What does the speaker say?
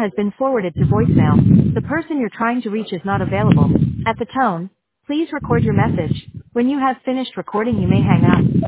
has been forwarded to voicemail. The person you're trying to reach is not available. At the tone, please record your message. When you have finished recording, you may hang up.